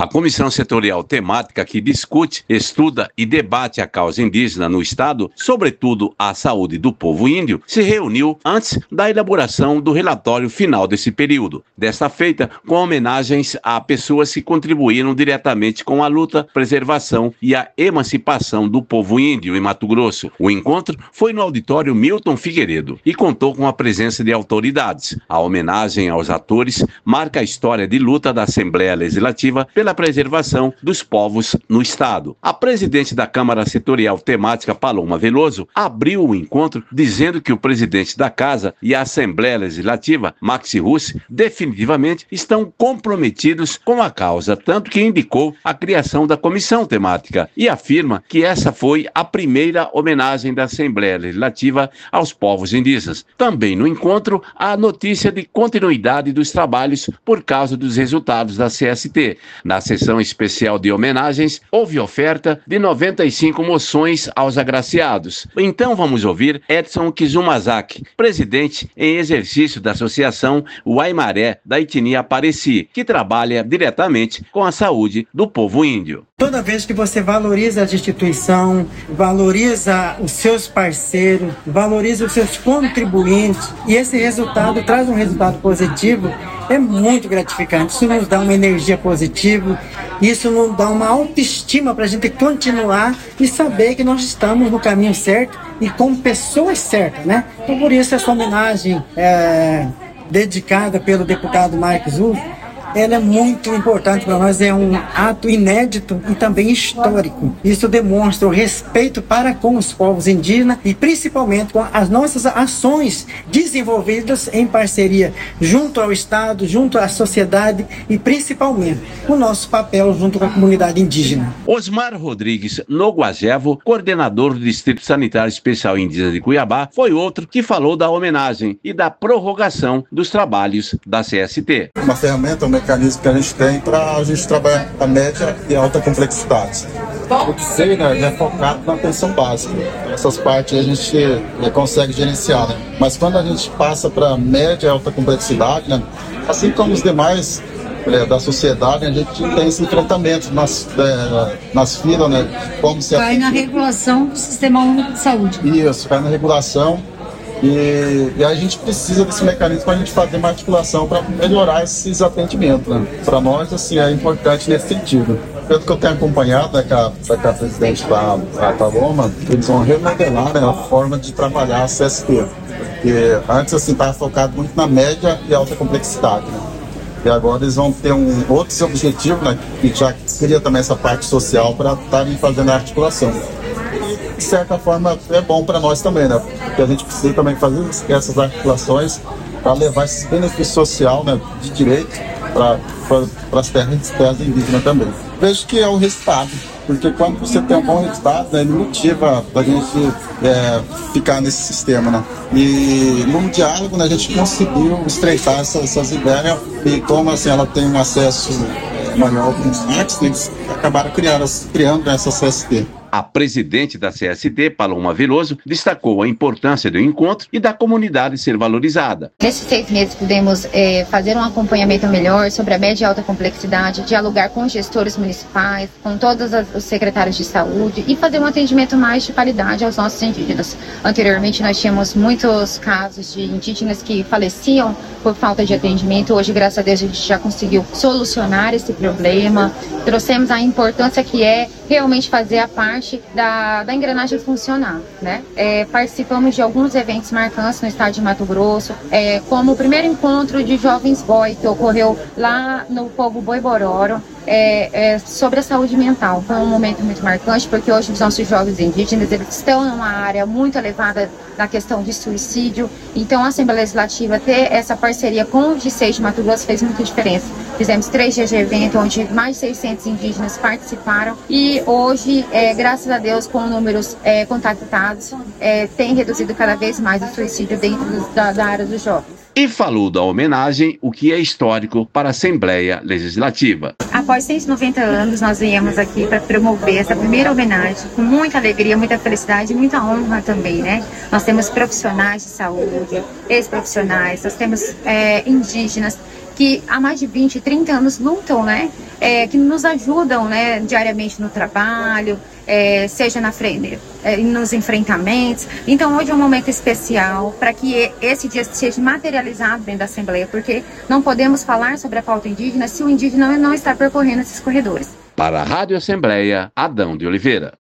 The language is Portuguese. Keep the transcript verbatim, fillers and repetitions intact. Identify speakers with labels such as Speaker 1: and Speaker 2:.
Speaker 1: A Comissão Setorial Temática que discute, estuda e debate a causa indígena no Estado, sobretudo a saúde do povo índio, se reuniu antes da elaboração do relatório final desse período. Desta feita, com homenagens a pessoas que contribuíram diretamente com a luta, preservação e a emancipação do povo índio em Mato Grosso. O encontro foi no auditório Milton Figueiredo e contou com a presença de autoridades. A homenagem aos atores marca a história de luta da Assembleia Legislativa pela preservação dos povos no Estado. A presidente da Câmara Setorial Temática, Paloma Veloso, abriu o encontro dizendo que o presidente da Casa e a Assembleia Legislativa, Maxi Russi, definitivamente estão comprometidos com a causa, tanto que indicou a criação da comissão temática e afirma que essa foi a primeira homenagem da Assembleia Legislativa aos povos indígenas. Também no encontro, a notícia de continuidade dos trabalhos por causa dos resultados da C S T. Na sessão especial de homenagens, houve oferta de noventa e cinco moções aos agraciados. Então vamos ouvir Edson Kizumazaki, presidente em exercício da Associação Uaimaré da etnia Pareci, que trabalha diretamente com a saúde do povo índio.
Speaker 2: Toda vez que você valoriza a instituição, valoriza os seus parceiros, valoriza os seus contribuintes, e esse resultado traz um resultado positivo, é muito gratificante. Isso nos dá uma energia positiva, isso nos dá uma autoestima para a gente continuar e saber que nós estamos no caminho certo e com pessoas certas, né? Então, por isso, essa homenagem é, dedicada pelo deputado Marcos Russi, ela é muito importante para nós, é um ato inédito e também histórico. Isso demonstra o respeito para com os povos indígenas e principalmente com as nossas ações desenvolvidas em parceria junto ao Estado, junto à sociedade e principalmente o nosso papel junto com a comunidade indígena.
Speaker 1: Osmar Rodrigues Noguajevo, coordenador do Distrito Sanitário Especial Indígena de Cuiabá, foi outro que falou da homenagem e da prorrogação dos trabalhos da C S T.
Speaker 3: Uma ferramenta, um mecanismo que a gente tem para a gente trabalhar a média e alta complexidade. O que sei, né, é focado na atenção básica. Essas partes a gente é, consegue gerenciar, né? Mas quando a gente passa para média e alta complexidade, né, assim como os demais é, da sociedade, a gente tem esse enfrentamento nas, é, nas filas, né? Como se
Speaker 4: Cai na regulação do Sistema Único de Saúde.
Speaker 3: Isso, cai na regulação. E, e a gente precisa desse mecanismo para a gente fazer uma articulação para melhorar esses atendimentos, né? Para nós, assim, é importante nesse sentido. Pelo que eu tenho acompanhado, né, com a, com a presidente da a Paloma, eles vão remodelar, né, a forma de trabalhar a C S T. Porque antes, assim, estava focado muito na média e alta complexidade, né? E agora eles vão ter um outros objetivos, né, que já seria também essa parte social para estarem fazendo a articulação. De certa forma é bom para nós também, né? Porque a gente precisa também fazer essas articulações para levar esse benefício social, né, de direito para as terras, terras indígenas também. Vejo que é o resultado, porque quando você tem um bom resultado, né, ele motiva a gente é, ficar nesse sistema, né? E no diálogo, né, a gente conseguiu estreitar essas, essas ideias e como assim, ela tem um acesso maior com os artes, eles acabaram criando, criando essa C S T.
Speaker 1: A presidente da C S T, Paloma Veloso, destacou a importância do encontro e da comunidade ser valorizada.
Speaker 5: Nesses seis meses pudemos é, fazer um acompanhamento melhor sobre a média e alta complexidade, dialogar com gestores municipais, com todos os secretários de saúde e fazer um atendimento mais de qualidade aos nossos indígenas. Anteriormente nós tínhamos muitos casos de indígenas que faleciam por falta de atendimento. Hoje, graças a Deus, a gente já conseguiu solucionar esse problema. Trouxemos a importância que é realmente fazer a parte Da, da engrenagem funcionar, né? É, participamos de alguns eventos marcantes no estado de Mato Grosso, é, como o primeiro encontro de jovens boi que ocorreu lá no povo Boi Bororo, é, é, sobre a saúde mental. Foi um momento muito marcante, porque hoje os nossos jovens indígenas eles estão numa área muito elevada na questão de suicídio. Então a Assembleia Legislativa ter essa parceria com o D seis de Mato Grosso fez muita diferença. Fizemos três dias de evento, onde mais de seiscentos indígenas participaram e hoje, é, graças a Deus, com números é, contactados, é, tem reduzido cada vez mais o suicídio dentro do, da, da área dos jovens.
Speaker 1: E falou da homenagem, o que é histórico para a Assembleia Legislativa.
Speaker 5: Após cento e noventa anos, nós viemos aqui para promover essa primeira homenagem com muita alegria, muita felicidade e muita honra também, né? Nós temos profissionais de saúde, ex-profissionais, nós temos é, indígenas que há mais de vinte, trinta anos lutam, né? É, que nos ajudam, né, diariamente no trabalho, é, seja na frente, é, nos enfrentamentos. Então hoje é um momento especial para que esse dia seja materializado dentro da Assembleia, porque não podemos falar sobre a pauta indígena se o indígena não está percorrendo esses corredores.
Speaker 1: Para a Rádio Assembleia, Adão de Oliveira.